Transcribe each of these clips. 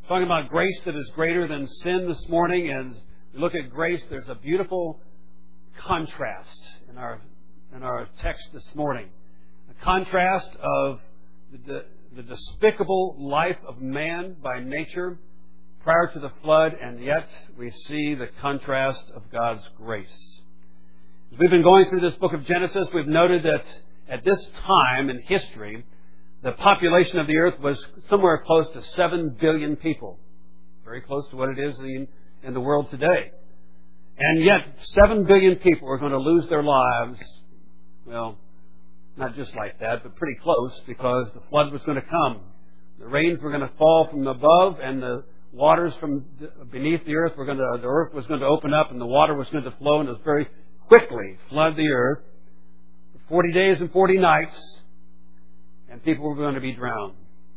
Talking about grace that is greater than sin this morning. As we look at grace, there's a beautiful contrast in our text this morning. A contrast of the despicable life of man by nature prior to the flood, and yet we see the contrast of God's grace. As we've been going through this book of Genesis, we've noted that at this time in history, the population of the earth was somewhere close to 7 billion people. Very close to what it is in the world today. And yet, 7 billion people are going to lose their lives. Well, not just like that, but pretty close, because the flood was going to come. The rains were going to fall from above, and the waters from beneath the earth the earth was going to open up, and the water was going to flow, and it was very quickly flood the earth for 40 days and 40 nights, and people were going to be drowned.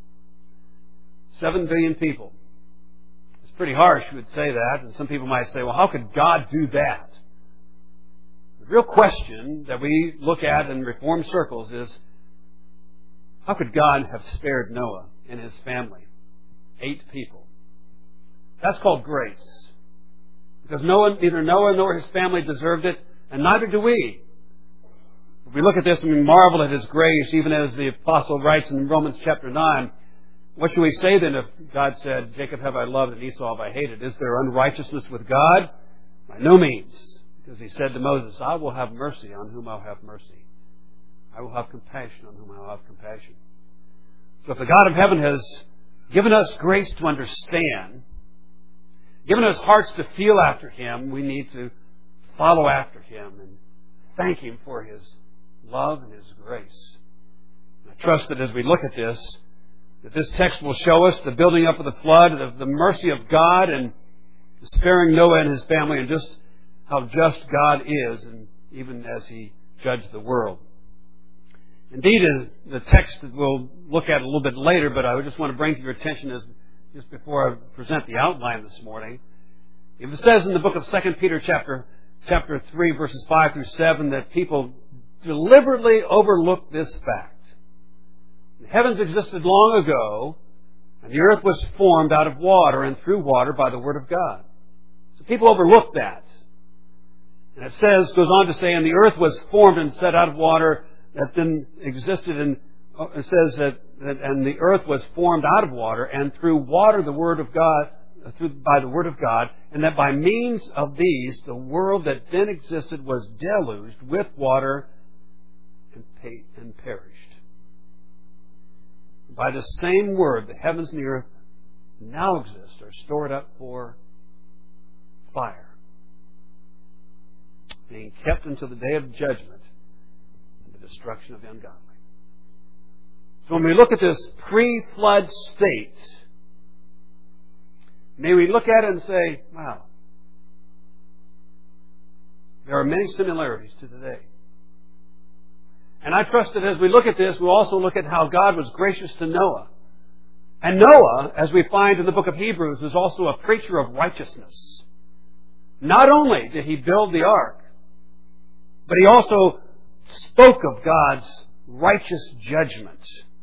7 billion people. It's pretty harsh, you would say that, and some people might say, well, how could God do that? The real question that we look at in Reformed circles is, how could God have spared Noah and his family? 8 people. That's called grace. Because neither Noah nor his family deserved it, and neither do we. If we look at this and we marvel at His grace, even as the Apostle writes in Romans chapter 9, what should we say then if God said, Jacob have I loved and Esau have I hated? Is there unrighteousness with God? By no means. Because He said to Moses, I will have mercy on whom I'll have mercy. I will have compassion on whom I'll have compassion. So if the God of heaven has given us grace to understand, given us hearts to feel after Him, we need to follow after Him and thank Him for His love and His grace. And I trust that as we look at this, that this text will show us the building up of the flood, the mercy of God, and sparing Noah and his family, and just how just God is, and even as He judged the world. Indeed, in the text that we'll look at a little bit later, but I just want to bring to your attention just before I present the outline this morning. It says in the book of 2 Peter chapter 3, verses 5 through 7, that people deliberately overlook this fact. The heavens existed long ago, and the earth was formed out of water and through water by the Word of God. So people overlook that. And it goes on to say, and the earth was formed and set out of water that then existed, and it says that and the earth was formed out of water and through water the Word of God, by the Word of God, and that by means of these the world that then existed was deluged with water and perished. By the same Word, the heavens and the earth now exist, are stored up for fire, being kept until the day of judgment and the destruction of the ungodly. So when we look at this pre-flood state, may we look at it and say, wow, there are many similarities to today. And I trust that as we look at this, we'll also look at how God was gracious to Noah. And Noah, as we find in the book of Hebrews, is also a preacher of righteousness. Not only did he build the ark, but he also spoke of God's righteous judgment.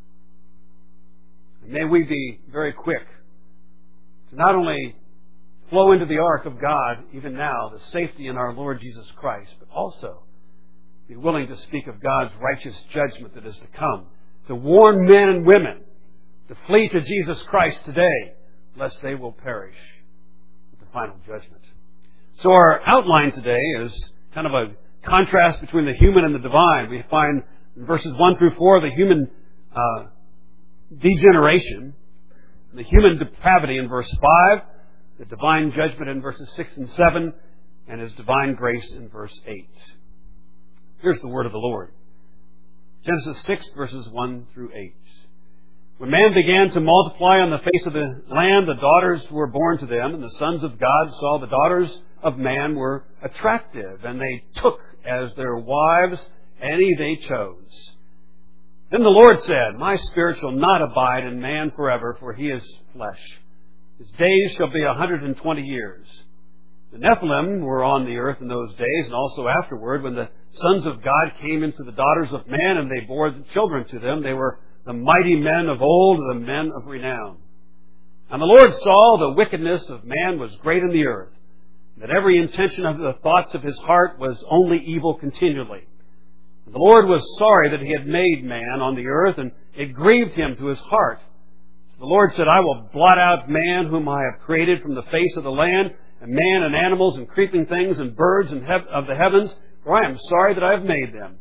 And may we be very quick to not only flow into the ark of God, even now, the safety in our Lord Jesus Christ, but also be willing to speak of God's righteous judgment that is to come, to warn men and women to flee to Jesus Christ today, lest they will perish with the final judgment. So our outline today is kind of a contrast between the human and the divine. We find in verses 1 through 4 the human degeneration, the human depravity in verse 5, the divine judgment in verses 6 and 7, and His divine grace in verse 8. Here's the word of the Lord. Genesis 6, verses 1 through 8. When man began to multiply on the face of the land, the daughters were born to them, and the sons of God saw the daughters of man were attractive, and they took as their wives any they chose. Then the Lord said, My spirit shall not abide in man forever, for he is flesh. His days shall be 120 years. The Nephilim were on the earth in those days, and also afterward, when the sons of God came into the daughters of man, and they bore children to them. They were the mighty men of old, the men of renown. And the Lord saw the wickedness of man was great in the earth, that every intention of the thoughts of his heart was only evil continually. And the Lord was sorry that he had made man on the earth, and it grieved him to his heart. So the Lord said, I will blot out man whom I have created from the face of the land, and man and animals and creeping things and birds of the heavens, for I am sorry that I have made them.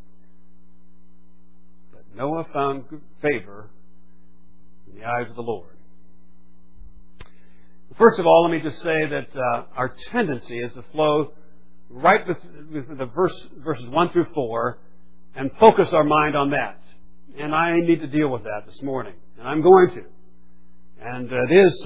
But Noah found favor in the eyes of the Lord. First of all, let me just say that our tendency is to flow right with the verses 1 through 4 and focus our mind on that. And I need to deal with that this morning. And I'm going to. And it is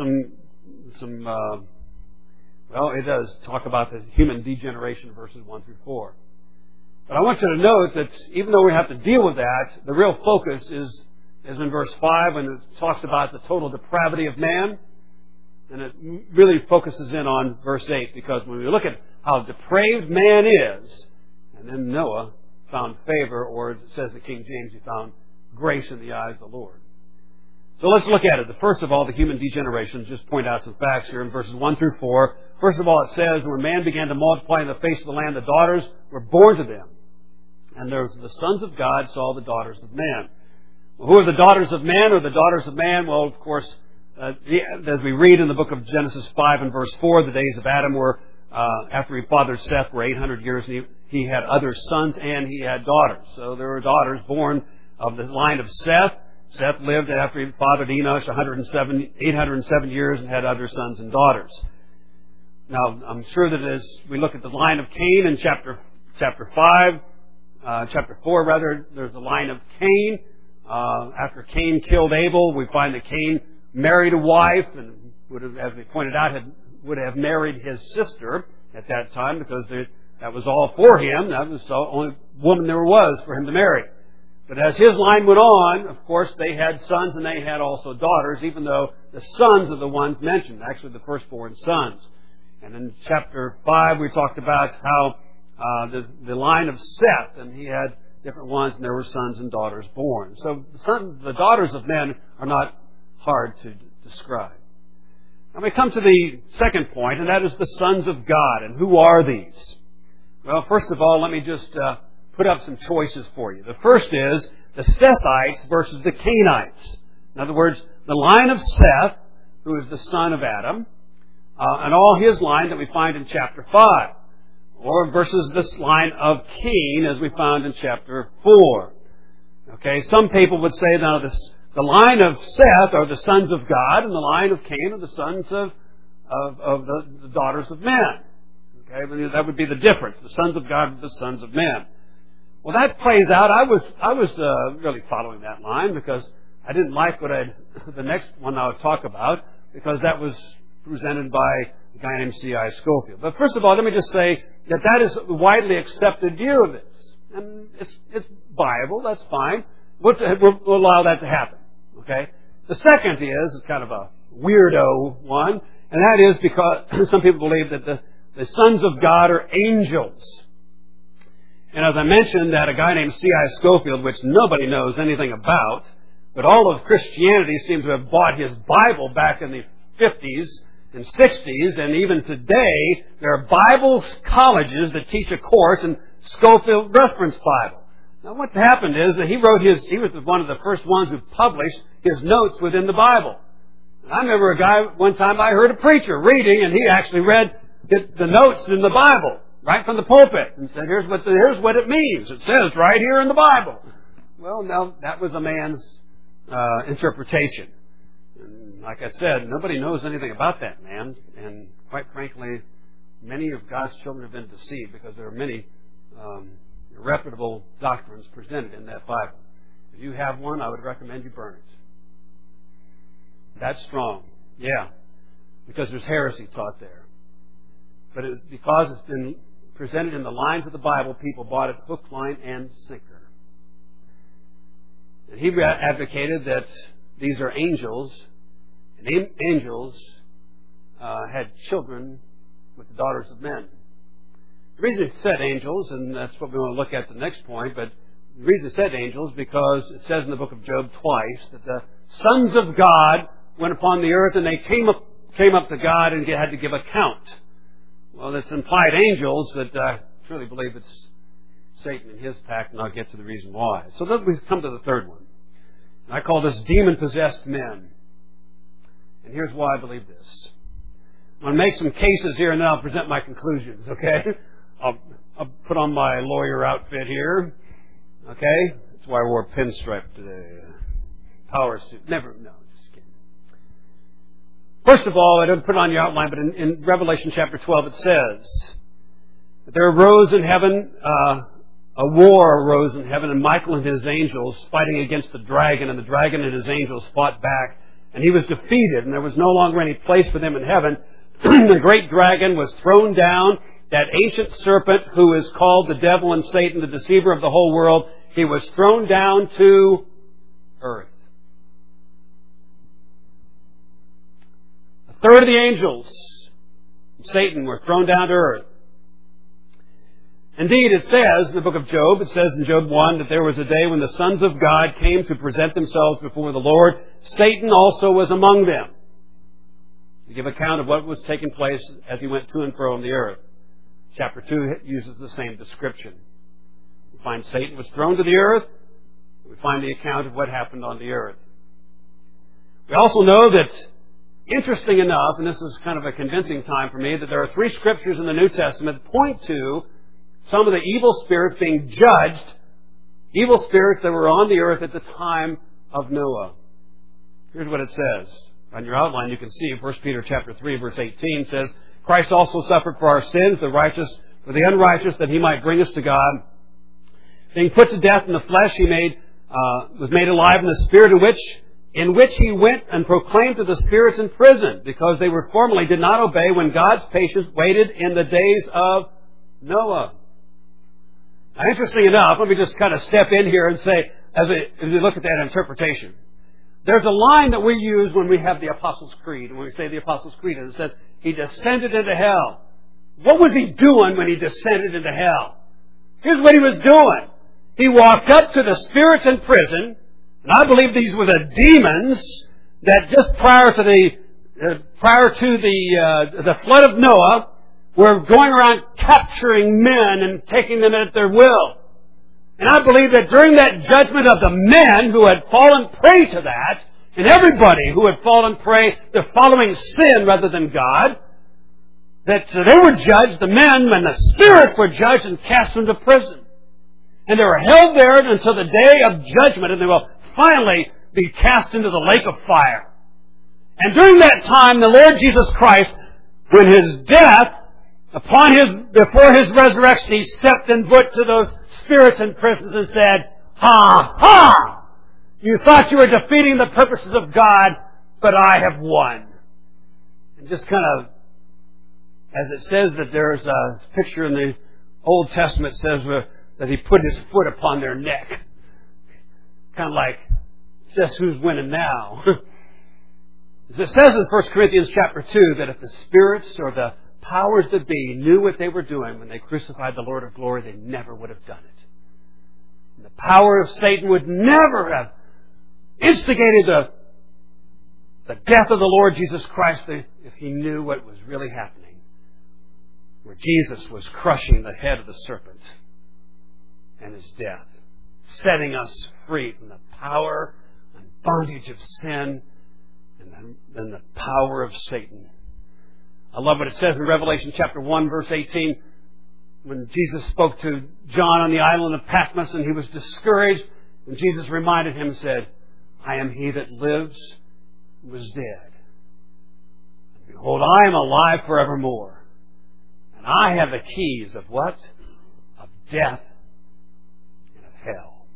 it does talk about the human degeneration, verses 1 through 4. But I want you to note that even though we have to deal with that, the real focus is in verse 5 when it talks about the total depravity of man. And it really focuses in on verse 8, because when we look at how depraved man is, and then Noah found favor, or as it says in King James, he found grace in the eyes of the Lord. So let's look at it. First of all, the human degeneration. Just point out some facts here in verses 1 through 4. First of all, it says, when man began to multiply in the face of the land, the daughters were born to them. And there was the sons of God saw the daughters of man. Well, who are the daughters of man, or the daughters of man? Well, of course, as we read in the book of Genesis 5 and verse 4, the days of Adam were, after he fathered Seth, were 800 years, and he had other sons and he had daughters. So there were daughters born of the line of Seth. Seth lived after he fathered Enosh 807 years and had other sons and daughters. Now, I'm sure that as we look at the line of Cain in chapter 4, there's the line of Cain. After Cain killed Abel, we find that Cain married a wife, and would have, as we pointed out, would have married his sister at that time, because that was all for him. That was the only woman there was for him to marry. But as his line went on, of course, they had sons and they had also daughters, even though the sons are the ones mentioned, actually the firstborn sons. And in chapter 5, we talked about how the line of Seth, and he had different ones, and there were sons and daughters born. So the daughters of men are not hard to describe. Now we come to the second point, and that is the sons of God. And who are these? Well, first of all, let me just put up some choices for you. The first is the Sethites versus the Cainites. In other words, the line of Seth, who is the son of Adam, and all his line that we find in chapter 5, or versus this line of Cain as we found in chapter 4. Okay, some people would say now the line of Seth are the sons of God, and the line of Cain are the sons of the daughters of men. Okay, that would be the difference. The sons of God are the sons of men. Well, that plays out. I was really following that line, because I didn't like the next one I would talk about, because that was presented by a guy named C.I. Scofield. But first of all, let me just say that is a widely accepted view of this. And it's viable, that's fine. We'll allow that to happen. Okay? The second is kind of a weirdo one, and that is because some people believe that the sons of God are angels. And as I mentioned, that a guy named C.I. Scofield, which nobody knows anything about, but all of Christianity seems to have bought his Bible back in the 50s and 60s, and even today, there are Bible colleges that teach a course in Scofield Reference Bible. Now, what happened is that he was one of the first ones who published his notes within the Bible. And I remember a guy, one time I heard a preacher reading, and he actually read the notes in the Bible, right from the pulpit, and said, here's what it means. It says right here in the Bible. Well, now, that was a man's interpretation. And like I said, nobody knows anything about that man, and quite frankly, many of God's children have been deceived, because there are many irreputable doctrines presented in that Bible. If you have one, I would recommend you burn it. That's strong. Yeah. Because there's heresy taught there. But because it's been presented in the lines of the Bible, people bought it hook, line, and sinker. And he advocated that these are angels, and angels had children with the daughters of men. The reason it said angels, and that's what we want to look at the next point, but the reason it said angels because it says in the book of Job twice that the sons of God went upon the earth and they came up to God and had to give account. Well, that's implied angels, but I truly believe it's Satan and his pack, and I'll get to the reason why. So then we come to the third one. And I call this demon-possessed men. And here's why I believe this. I'm going to make some cases here, and then I'll present my conclusions, okay? I'll put on my lawyer outfit here, okay? That's why I wore a pinstripe today. Power suit. No, just kidding. First of all, I didn't put it on your outline, but in Revelation chapter 12 it says that there arose in heaven, a war arose in heaven, and Michael and his angels fighting against the dragon, and the dragon and his angels fought back, and he was defeated, and there was no longer any place for them in heaven. The great dragon was thrown down, that ancient serpent who is called the devil and Satan, the deceiver of the whole world. He was thrown down to earth. A third of the angels, Satan, were thrown down to earth. Indeed, it says in the book of Job, it says in Job 1 that there was a day when the sons of God came to present themselves before the Lord. Satan also was among them, to give account of what was taking place as he went to and fro on the earth. Chapter 2 uses the same description. We find Satan was thrown to the earth. We find the account of what happened on the earth. We also know that, interesting enough, and this is kind of a convincing time for me, that there are 3 scriptures in the New Testament that point to some of the evil spirits being judged, evil spirits that were on the earth at the time of Noah. Here's what it says. On your outline you can see 1 Peter chapter 3 verse 18 says, Christ also suffered for our sins, the righteous for the unrighteous, that he might bring us to God. Being put to death in the flesh, he was made alive in the spirit, in which he went and proclaimed to the spirits in prison, because they were formerly did not obey when God's patience waited in the days of Noah. Now, interesting enough, let me just kind of step in here and say, as we look at that interpretation, there's a line that we use when we have the Apostles' Creed, when we say the Apostles' Creed, and it says, he descended into hell. What was he doing when he descended into hell? Here's what he was doing. He walked up to the spirits in prison, and I believe these were the demons that just prior to the flood of Noah were going around capturing men and taking them at their will. And I believe that during that judgment of the men who had fallen prey to that, and everybody who had fallen prey to following sin rather than God, that they were judged, the men and the spirits were judged and cast into prison. And they were held there until the day of judgment, and they will finally be cast into the lake of fire. And during that time, the Lord Jesus Christ, when his death, before his resurrection, he stepped and put to those spirits in prisons and said, ha, ha! You thought you were defeating the purposes of God, but I have won. And just kind of, as it says that there's a picture in the Old Testament says that he put his foot upon their neck. Kind of like, just who's winning now? As it says in 1 Corinthians chapter 2, that if the spirits or the powers that be knew what they were doing when they crucified the Lord of glory, they never would have done it. And the power of Satan would never have instigated the death of the Lord Jesus Christ if he knew what was really happening, where Jesus was crushing the head of the serpent and his death, setting us free from the power and bondage of sin and the power of Satan. I love what it says in Revelation chapter 1 verse 18, when Jesus spoke to John on the island of Patmos and he was discouraged, and Jesus reminded him and said, I am he that lives and was dead. And behold, I am alive forevermore. And I have the keys of what? Of death and of hell.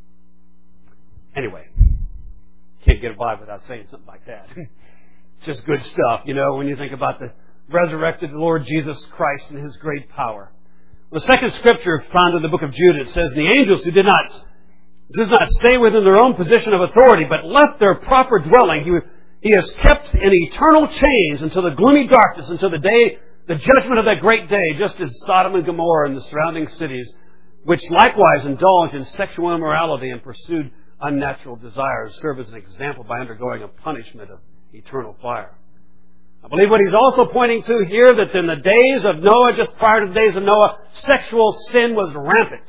Anyway, can't get by without saying something like that. It's just good stuff, when you think about the resurrected Lord Jesus Christ and his great power. The second scripture found in the book of Jude, it says, the angels who does not stay within their own position of authority, but left their proper dwelling, he is kept in eternal chains until the gloomy darkness, until the judgment of that great day, just as Sodom and Gomorrah and the surrounding cities, which likewise indulged in sexual immorality and pursued unnatural desires, serve as an example by undergoing a punishment of eternal fire. I believe what he's also pointing to here, that in the days of Noah, just prior to the days of Noah, sexual sin was rampant.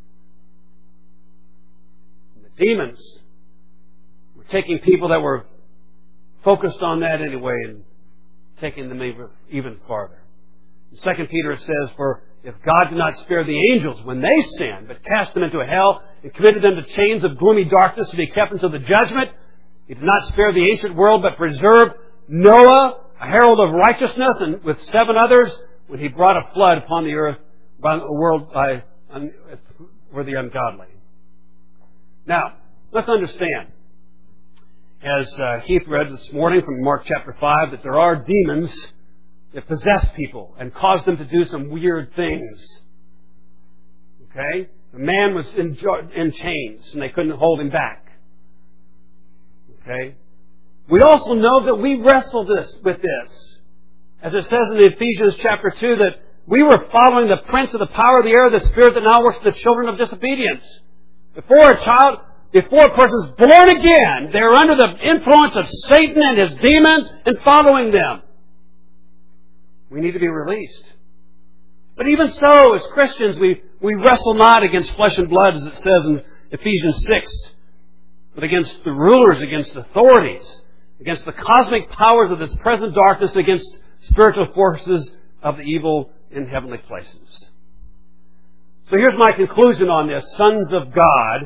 The demons were taking people that were focused on that anyway and taking them even farther. In 2 Peter it says, "For if God did not spare the angels when they sinned, but cast them into hell and committed them to chains of gloomy darkness to be kept until the judgment, He did not spare the ancient world, but preserved Noah, a herald of righteousness, and with 7 others, when He brought a flood upon the earth, by the world for the ungodly." Now, let's understand, as Heath read this morning from Mark chapter 5, that there are demons that possess people and cause them to do some weird things. Okay? The man was in chains and they couldn't hold him back. Okay? We also know that we wrestle with this. As it says in Ephesians chapter 2, that we were following the prince of the power of the air, the spirit that now works the children of disobedience. Before a person is born again, they are under the influence of Satan and his demons and following them. We need to be released. But even so, as Christians, we wrestle not against flesh and blood, as it says in Ephesians 6, but against the rulers, against authorities, against the cosmic powers of this present darkness, against spiritual forces of the evil in heavenly places. So here's my conclusion on this. Sons of God,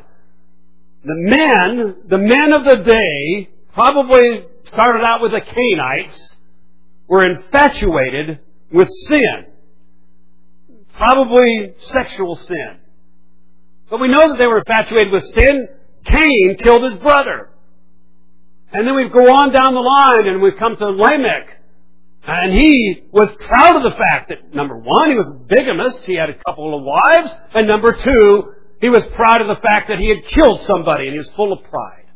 the men of the day, probably started out with the Canaanites, were infatuated with sin. Probably sexual sin. But we know that they were infatuated with sin. Cain killed his brother. And then we go on down the line and we come to Lamech. And he was proud of the fact that, number one, he was a bigamist. He had a couple of wives. And number two, he was proud of the fact that he had killed somebody and he was full of pride.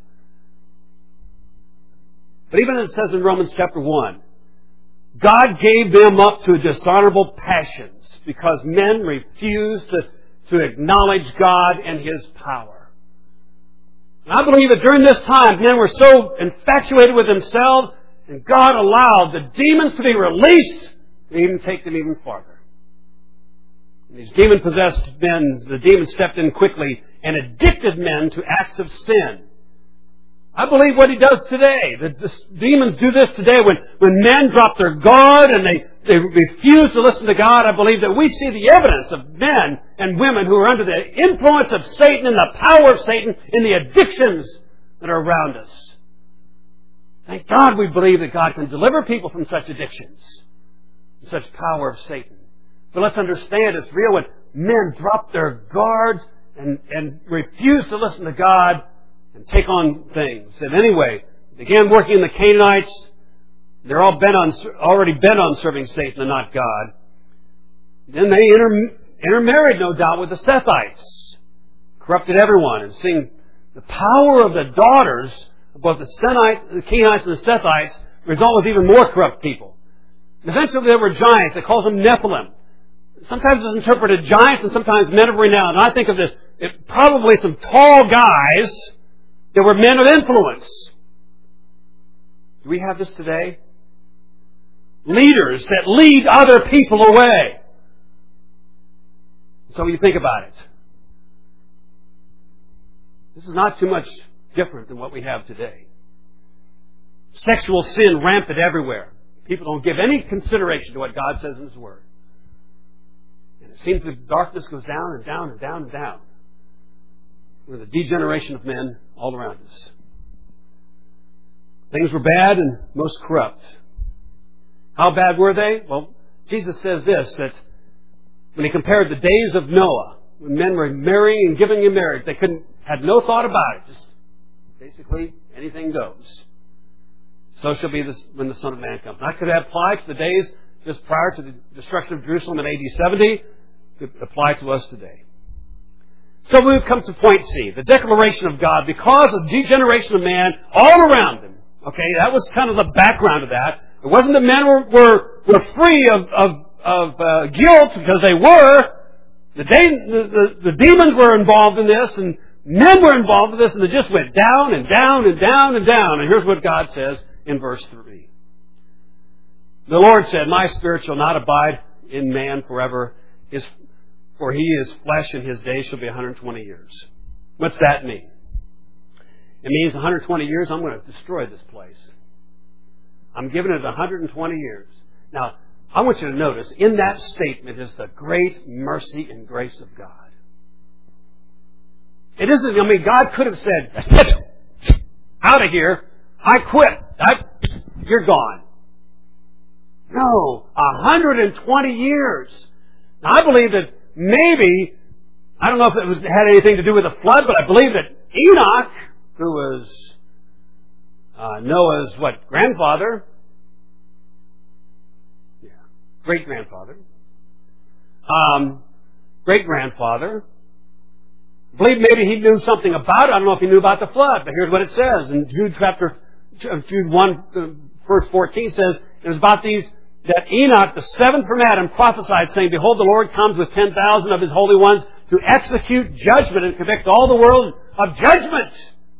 But even as it says in Romans chapter 1, God gave them up to dishonorable passions because men refused to acknowledge God and His power. And I believe that during this time, men were so infatuated with themselves, and God allowed the demons to be released and even take them even farther. And these demon-possessed men, the demons stepped in quickly and addicted men to acts of sin. I believe what he does today. The demons do this today when men drop their guard and they refuse to listen to God. I believe that we see the evidence of men and women who are under the influence of Satan and the power of Satan in the addictions that are around us. Thank God we believe that God can deliver people from such addictions and such power of Satan. But let's understand it's real when men drop their guards and refuse to listen to God and take on things. And anyway, began working in the Canaanites. They're all already bent on serving Satan and not God. Then they intermarried, no doubt, with the Sethites. Corrupted everyone. And seeing the power of the daughters of both the Canaanites and the Sethites result with even more corrupt people. And eventually there were giants. They call them Nephilim. Sometimes it's interpreted giants and sometimes men of renown. And I think of this, probably some tall guys that were men of influence. Do we have this today? Leaders that lead other people away. So when you think about it, this is not too much different than what we have today. Sexual sin rampant everywhere. People don't give any consideration to what God says in His Word. And it seems the darkness goes down and down and down and down. With a degeneration of men all around us. Things were bad and most corrupt. How bad were they? Well, Jesus says this, that when He compared the days of Noah, when men were marrying and giving in marriage, they had no thought about it. Just basically anything goes. So shall be when the Son of Man comes. That could apply to the days just prior to the destruction of Jerusalem in AD 70. Could apply to us today. So we've come to point C, the declaration of God, because of degeneration of man all around them. Okay, that was kind of the background of that. It wasn't that men were free of guilt, because they were. The demons were involved in this, and men were involved in this, and it just went down and down and down and down. And here's what God says in verse 3. The Lord said, "My spirit shall not abide in man forever, for he is flesh, and his days shall be 120 years." What's that mean? It means 120 years, I'm going to destroy this place. I'm giving it 120 years. Now, I want you to notice, in that statement is the great mercy and grace of God. It isn't, God could have said, "Out of here, I quit, you're gone." No, 120 years. Now, I believe that maybe, I don't know if it had anything to do with the flood, but I believe that Enoch, who was Noah's grandfather? Yeah, great-grandfather. Great-grandfather. I believe maybe he knew something about it. I don't know if he knew about the flood, but here's what it says. In Jude 1, verse 14 says, it was about these, that Enoch, the seventh from Adam, prophesied, saying, "Behold, the Lord comes with 10,000 of His holy ones to execute judgment and convict all the world of judgment."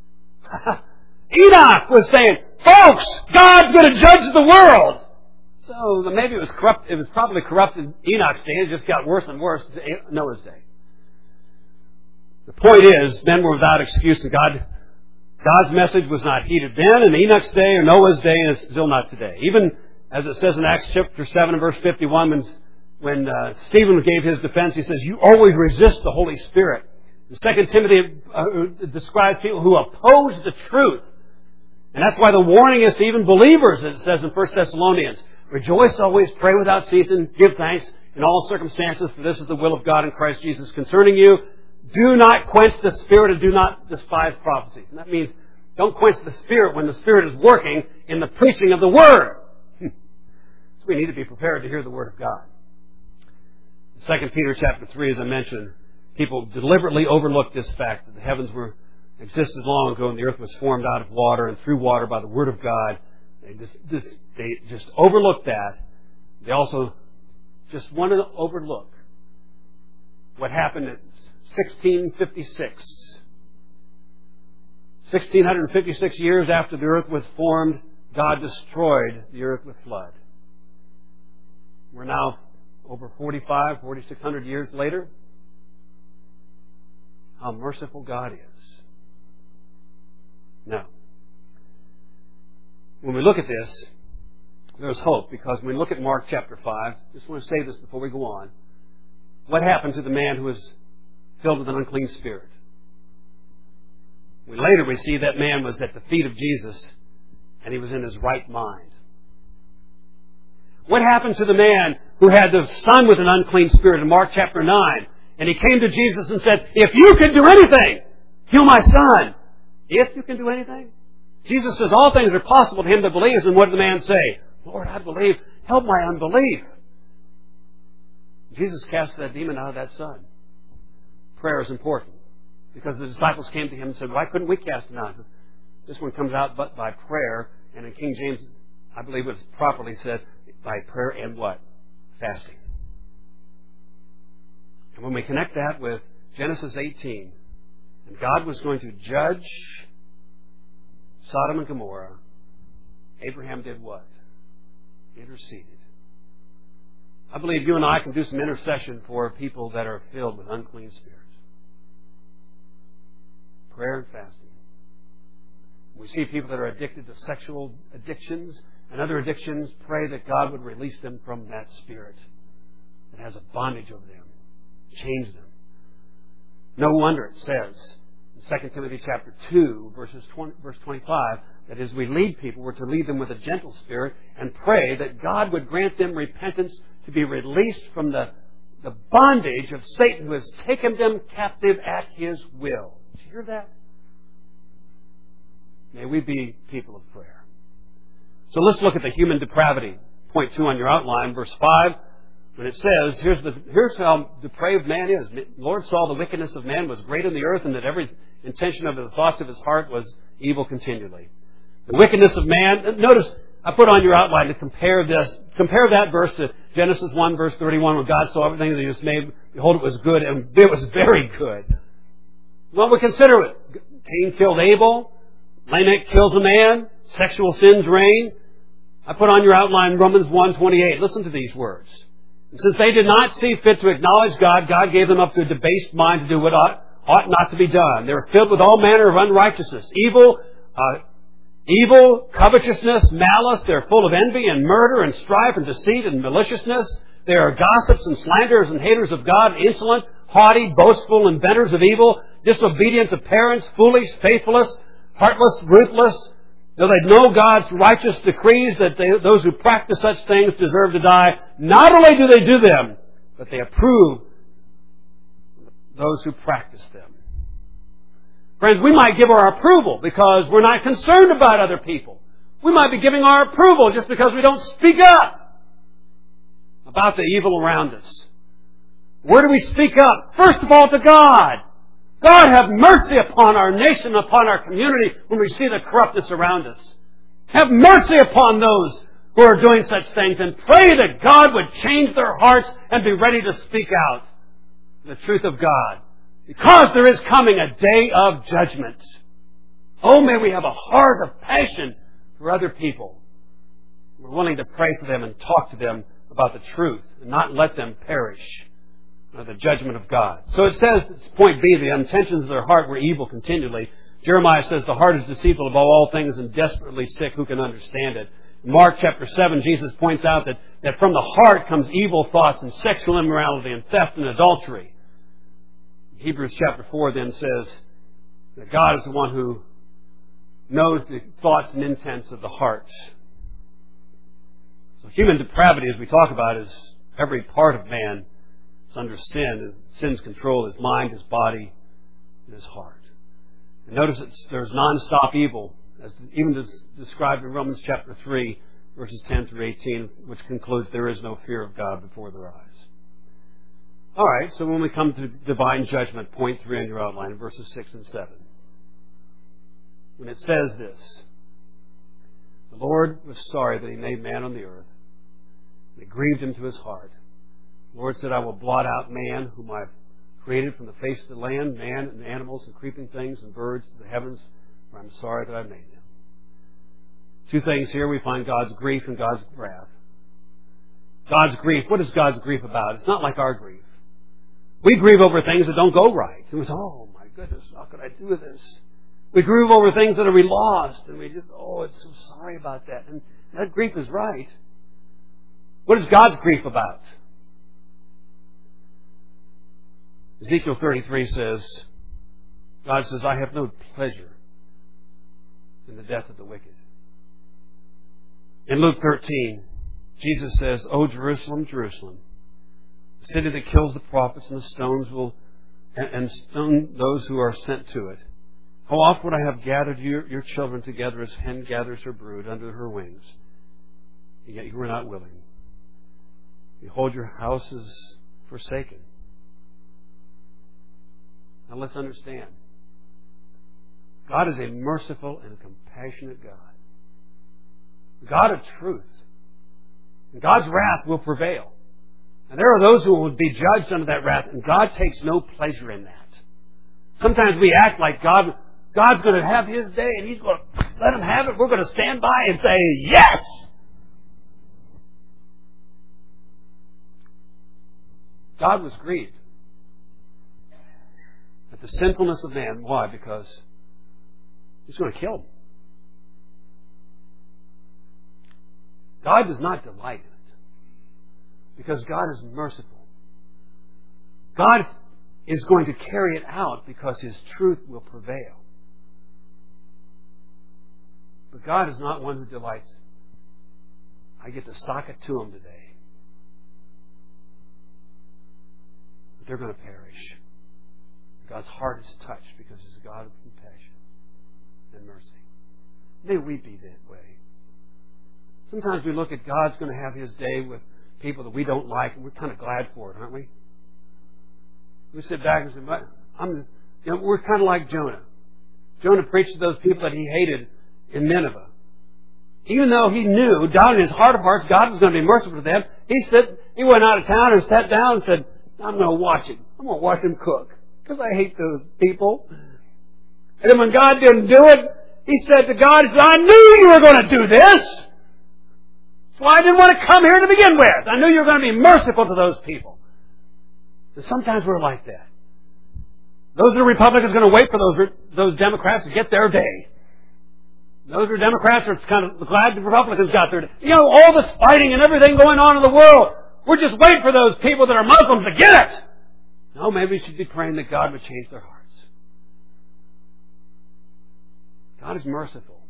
Enoch was saying, "Folks, God's going to judge the world." So maybe it was corrupt. It was probably corrupt in Enoch's day. It just got worse and worse in Noah's day. The point is, men were without excuse, and God's message was not heeded then, in Enoch's day or Noah's day, and it's still not today. Even as it says in Acts chapter 7 and verse 51, when Stephen gave his defense, he says, "You always resist the Holy Spirit." In 2 Timothy describes people who oppose the truth. And that's why the warning is to even believers, as it says in 1 Thessalonians. "Rejoice always, pray without ceasing, give thanks in all circumstances, for this is the will of God in Christ Jesus concerning you. Do not quench the Spirit, and do not despise prophecies." And that means don't quench the Spirit when the Spirit is working in the preaching of the Word. So we need to be prepared to hear the Word of God. In 2 Peter chapter 3, as I mentioned, people deliberately overlooked this fact that the heavens existed long ago and the earth was formed out of water and through water by the Word of God. They just overlooked that. They also just wanted to overlook what happened in 1656. 1656 years after the earth was formed, God destroyed the earth with flood. We're now over 4,600 years later. How merciful God is. Now, when we look at this, there's hope, because when we look at Mark chapter 5, I just want to say this before we go on. What happened to the man who was filled with an unclean spirit? Later we see that man was at the feet of Jesus and he was in his right mind. What happened to the man who had the son with an unclean spirit in Mark chapter 9? And he came to Jesus and said, "If you can do anything, heal my son." If you can do anything? Jesus says all things are possible to him that believes. And what did the man say? "Lord, I believe. Help my unbelief." Jesus cast that demon out of that son. Prayer is important, because the disciples came to him and said, "Why couldn't we cast him out?" This one comes out but by prayer. And in King James, I believe it's properly said, by prayer and what? Fasting. And when we connect that with Genesis 18, and God was going to judge Sodom and Gomorrah, Abraham did what? Interceded. I believe you and I can do some intercession for people that are filled with unclean spirits. Prayer and fasting. We see people that are addicted to sexual addictions and other addictions. Pray that God would release them from that spirit that has a bondage over them. Change them. No wonder it says in 2 Timothy chapter 2, verse 25, that as we lead people, we're to lead them with a gentle spirit and pray that God would grant them repentance to be released from the bondage of Satan, who has taken them captive at his will. Did you hear that? May we be people of prayer. So let's look at the human depravity. Point 2 on your outline, verse 5, when it says, here's how depraved man is. The Lord saw the wickedness of man was great in the earth, and that every intention of the thoughts of his heart was evil continually. The wickedness of man. Notice, I put on your outline to compare that verse to Genesis 1, verse 31, when God saw everything that He just made. Behold, it was good, and it was very good. Well, we consider it. Cain killed Abel. Lamech kills a man. Sexual sins reign. I put on your outline Romans 1:28. Listen to these words. And since they did not see fit to acknowledge God, God gave them up to a debased mind to do what ought not to be done. They were filled with all manner of unrighteousness, evil, covetousness, malice. They're full of envy and murder and strife and deceit and maliciousness. They are gossips and slanderers and haters of God, insolent, haughty, boastful, inventors of evil, disobedient to parents, foolish, faithless, heartless, ruthless. Though they know God's righteous decrees that those who practice such things deserve to die, not only do they do them, but they approve those who practice them. Friends, we might give our approval because we're not concerned about other people. We might be giving our approval just because we don't speak up about the evil around us. Where do we speak up? First of all, to God. God, have mercy upon our nation, upon our community when we see the corruptness around us. Have mercy upon those who are doing such things, and pray that God would change their hearts and be ready to speak out the truth of God. Because there is coming a day of judgment. Oh, may we have a heart of passion for other people. We're willing to pray for them and talk to them about the truth and not let them perish the judgment of God. So it says, point B, the intentions of their heart were evil continually. Jeremiah says the heart is deceitful above all things and desperately sick. Who can understand it? In Mark chapter 7, Jesus points out that from the heart comes evil thoughts and sexual immorality and theft and adultery. Hebrews chapter 4 then says that God is the one who knows the thoughts and intents of the heart. So human depravity, as we talk about, is every part of man. It's under sin. Sin's control his mind, his body, and his heart. And notice there's non-stop evil, as even described in Romans chapter 3, verses 10 through 18, which concludes there is no fear of God before their eyes. All right, so when we come to divine judgment, point 3 on your outline, verses 6 and 7. When it says this, the Lord was sorry that He made man on the earth, and it grieved Him to His heart. The Lord said, I will blot out man, whom I have created from the face of the land, man and animals and creeping things and birds of the heavens, for I am sorry that I made them. Two things here. We find God's grief and God's wrath. God's grief. What is God's grief about? It's not like our grief. We grieve over things that don't go right. And we say, oh my goodness, how could I do this? We grieve over things that we lost, and we just, oh, it's so sorry about that. And that grief is right. What is God's grief about? Ezekiel 33 says, God says, I have no pleasure in the death of the wicked. In Luke 13, Jesus says, O Jerusalem, Jerusalem, the city that kills the prophets and the stones and stone those who are sent to it. How oft would I have gathered your children together as hen gathers her brood under her wings, and yet you were not willing. Behold, your house is forsaken. Now let's understand. God is a merciful and compassionate God. God of truth. And God's wrath will prevail. And there are those who will be judged under that wrath, and God takes no pleasure in that. Sometimes we act like God's going to have His day, and He's going to let Him have it. We're going to stand by and say, yes! God was grieved at the sinfulness of man. Why? Because He's going to kill him. God does not delight in it because God is merciful. God is going to carry it out because His truth will prevail. But God is not one who delights. I get to sock it to them today. But they're going to perish. God's heart is touched because He's a God of compassion and mercy. May we be that way. Sometimes we look at God's going to have His day with people that we don't like, and we're kind of glad for it, aren't we? We sit back and say, we're kind of like Jonah. Jonah preached to those people that he hated in Nineveh. Even though he knew, down in his heart of hearts, God was going to be merciful to them, he went out of town and sat down and said, I'm going to watch him. I'm going to watch him cook because I hate those people. And then when God didn't do it, he said to God, I knew you were going to do this. That's why I didn't want to come here to begin with. I knew you were going to be merciful to those people. So sometimes we're like that. Those are Republicans going to wait for those Democrats to get their day. Those are Democrats are kind of glad the Republicans got their day. You know, all this fighting and everything going on in the world, we're just waiting for those people that are Muslims to get it. No, maybe we should be praying that God would change their hearts. God is merciful.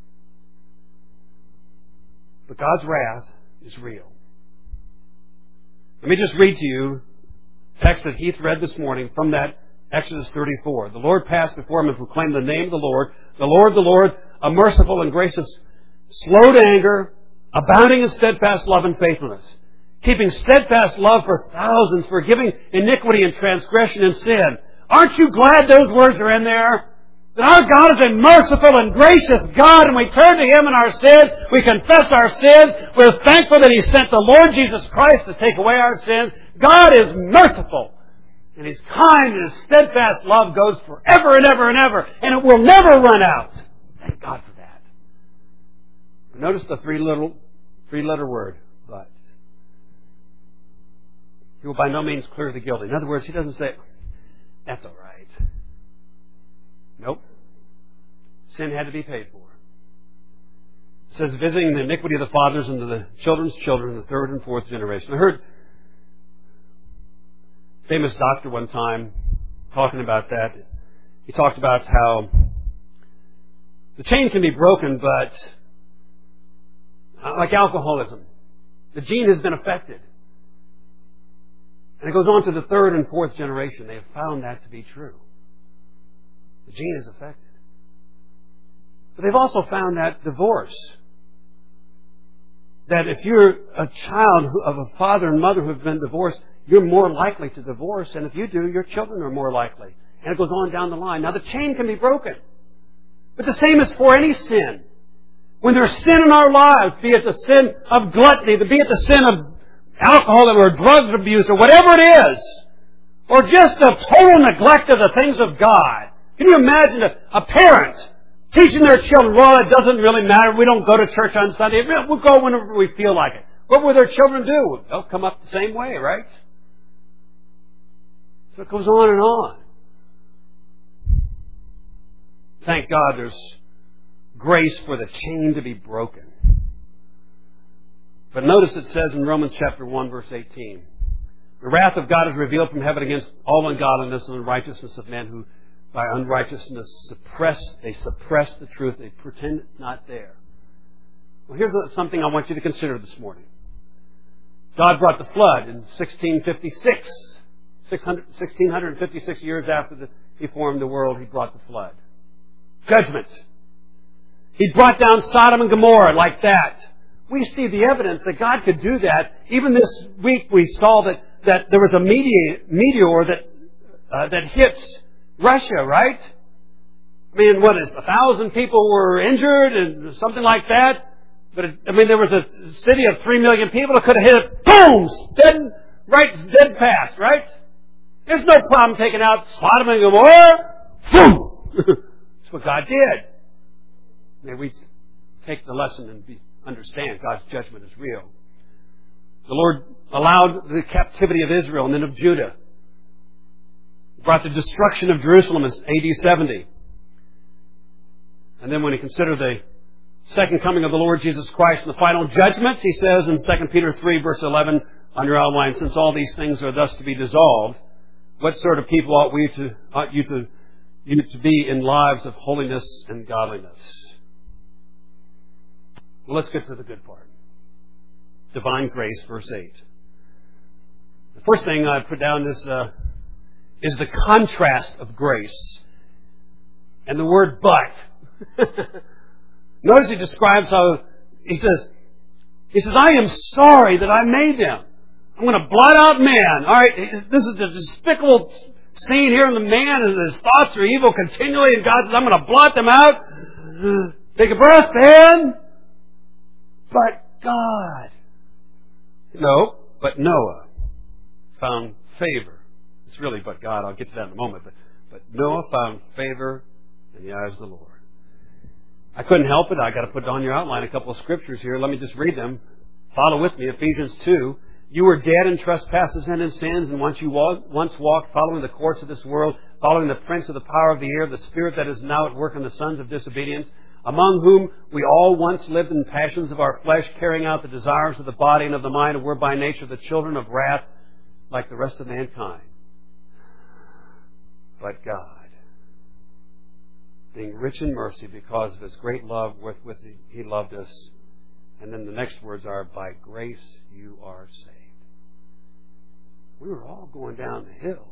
But God's wrath is real. Let me just read to you the text that Heath read this morning from that Exodus 34. The Lord passed before him and proclaimed the name of the Lord, the Lord, a merciful and gracious, slow to anger, abounding in steadfast love and faithfulness, keeping steadfast love for thousands, forgiving iniquity and transgression and sin. Aren't you glad those words are in there? That our God is a merciful and gracious God, and we turn to Him in our sins, we confess our sins, we're thankful that He sent the Lord Jesus Christ to take away our sins. God is merciful, and His kind and His steadfast love goes forever and ever and ever, and it will never run out. Thank God for that. Notice the three-letter word, but. He will by no means clear the guilty. In other words, He doesn't say, that's all right. Nope. Sin had to be paid for. It says, visiting the iniquity of the fathers into the children's children, the third and fourth generation. I heard a famous doctor one time talking about that. He talked about how the chain can be broken, but like alcoholism, the gene has been affected. And it goes on to the third and fourth generation. They have found that to be true. The gene is affected. But they've also found that divorce, that if you're a child of a father and mother who have been divorced, you're more likely to divorce, and if you do, your children are more likely. And it goes on down the line. Now the chain can be broken. But the same is for any sin. When there's sin in our lives, be it the sin of gluttony, be it the sin of alcohol or drug abuse or whatever it is, or just a total neglect of the things of God. Can you imagine a parent teaching their children, well, it doesn't really matter. We don't go to church on Sunday. We'll go whenever we feel like it. What will their children do? They'll come up the same way, right? So it goes on and on. Thank God there's grace for the chain to be broken. But notice it says in Romans chapter 1, verse 18, the wrath of God is revealed from heaven against all ungodliness and unrighteousness of men who by unrighteousness suppress the truth. They pretend it's not there. Well, here's something I want you to consider this morning. God brought the flood in 1656. 1656 years after He formed the world, He brought the flood. Judgment. He brought down Sodom and Gomorrah like that. We see the evidence that God could do that. Even this week we saw that there was a meteor that hit Russia, right? I mean, 1,000 people were injured and something like that. But there was a city of 3 million people that could have hit it. Boom! Dead fast, right? There's no problem taking out Sodom and Gomorrah. Boom! That's what God did. May we take the lesson and understand God's judgment is real. The Lord allowed the captivity of Israel and then of Judah. He brought the destruction of Jerusalem in AD 70. And then when He considered the second coming of the Lord Jesus Christ and the final judgments, He says in 2 Peter 3, verse 11, on your outline, since all these things are thus to be dissolved, what sort of people ought you to be in lives of holiness and godliness? Well, let's get to the good part. Divine grace, verse 8. The first thing I put down is the contrast of grace. And the word but. Notice He describes how, He says, I am sorry that I made them. I'm going to blot out man. All right, this is a despicable scene here, and the man and his thoughts are evil continually, and God says, I'm going to blot them out. Take a breath, man. But God. No, but Noah found favor. It's really but God. I'll get to that in a moment. But Noah found favor in the eyes of the Lord. I couldn't help it. I got to put on your outline a couple of scriptures here. Let me just read them. Follow with me. Ephesians 2. You were dead in trespasses and in sins, and once walked following the course of this world, following the prince of the power of the air, the spirit that is now at work in the sons of disobedience, among whom we all once lived in passions of our flesh, carrying out the desires of the body and of the mind, and were by nature the children of wrath, like the rest of mankind. But God, being rich in mercy because of His great love wherewith He loved us, and then the next words are, by grace you are saved. We were all going down the hill.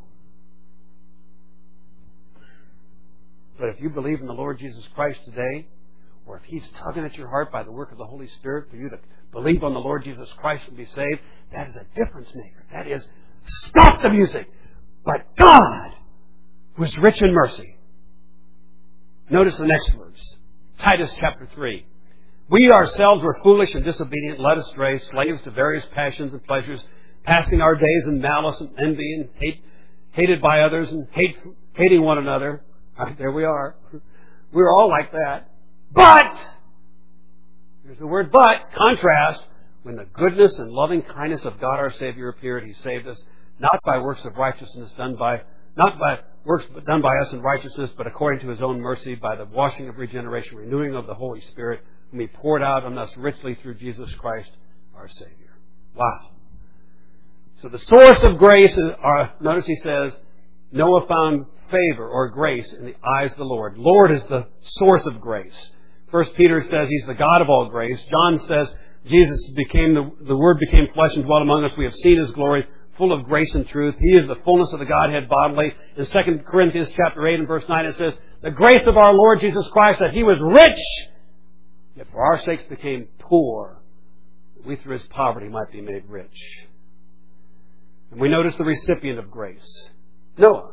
But if you believe in the Lord Jesus Christ today, or if He's tugging at your heart by the work of the Holy Spirit for you to believe on the Lord Jesus Christ and be saved, that is a difference maker. That is, stop the music. But God was rich in mercy. Notice the next verse. Titus chapter 3. We ourselves were foolish and disobedient, led astray, slaves to various passions and pleasures, passing our days in malice and envy and hated by others and hating one another. There we are. We're all like that. But, here's the word but, contrast, when the goodness and loving kindness of God our Savior appeared, He saved us, not by works of righteousness not by works done by us in righteousness, but according to His own mercy, by the washing of regeneration, renewing of the Holy Spirit, whom He poured out on us richly through Jesus Christ our Savior. Wow. So the source of grace, notice he says, Noah found favor or grace in the eyes of the Lord. Lord is the source of grace. 1 Peter says He's the God of all grace. John says Jesus the Word became flesh and dwelt among us. We have seen His glory, full of grace and truth. He is the fullness of the Godhead bodily. In 2 Corinthians chapter 8 and verse 9 it says, the grace of our Lord Jesus Christ, that He was rich, yet for our sakes became poor, that we through His poverty might be made rich. And we notice the recipient of grace, Noah.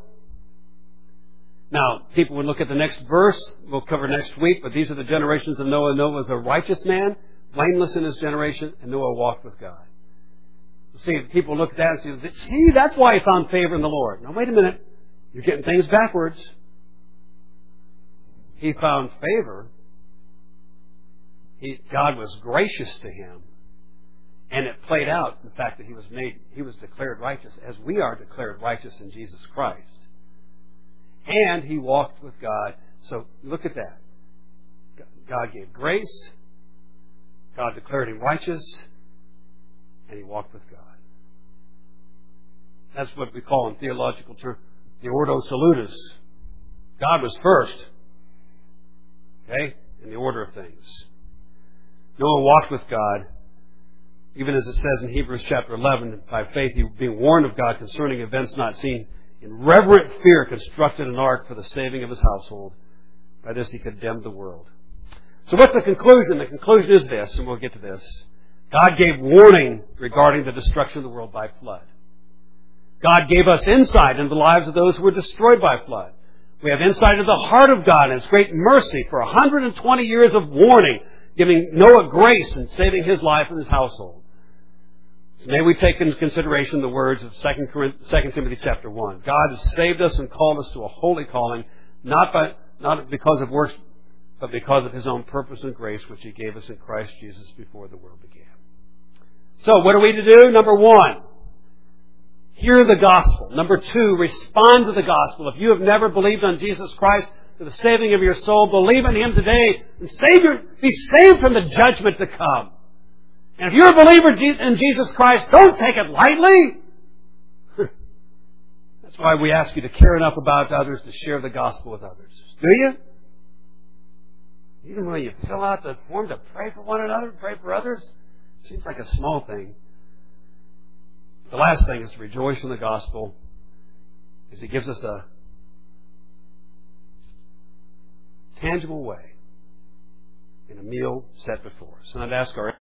Now, people would look at the next verse, we'll cover next week, but these are the generations of Noah. Noah was a righteous man, blameless in his generation, and Noah walked with God. See, people look at that and say, see, that's why he found favor in the Lord. Now, wait a minute. You're getting things backwards. He found favor. God was gracious to him. And it played out in the fact that he was declared righteous, as we are declared righteous in Jesus Christ. And he walked with God. So look at that. God gave grace. God declared him righteous. And he walked with God. That's what we call in theological terms the ordo salutis. God was first. Okay? In the order of things. Noah walked with God. Even as it says in Hebrews chapter 11, by faith he being warned of God concerning events not seen, in reverent fear constructed an ark for the saving of his household. By this he condemned the world. So what's the conclusion? The conclusion is this, and we'll get to this. God gave warning regarding the destruction of the world by flood. God gave us insight into the lives of those who were destroyed by flood. We have insight into the heart of God and His great mercy for 120 years of warning, giving Noah grace and saving his life and his household. So may we take into consideration the words of 2 Timothy chapter 1. God has saved us and called us to a holy calling, not because of works, but because of His own purpose and grace, which He gave us in Christ Jesus before the world began. So, what are we to do? Number 1, hear the gospel. Number 2, respond to the gospel. If you have never believed on Jesus Christ for the saving of your soul, believe in Him today and be saved from the judgment to come. And if you're a believer in Jesus Christ, don't take it lightly. That's why we ask you to care enough about others to share the gospel with others. Do you? Even when you fill out the form to pray for one another, pray for others, seems like a small thing. The last thing is to rejoice in the gospel, because He gives us a tangible way in a meal set before us. And I'd ask our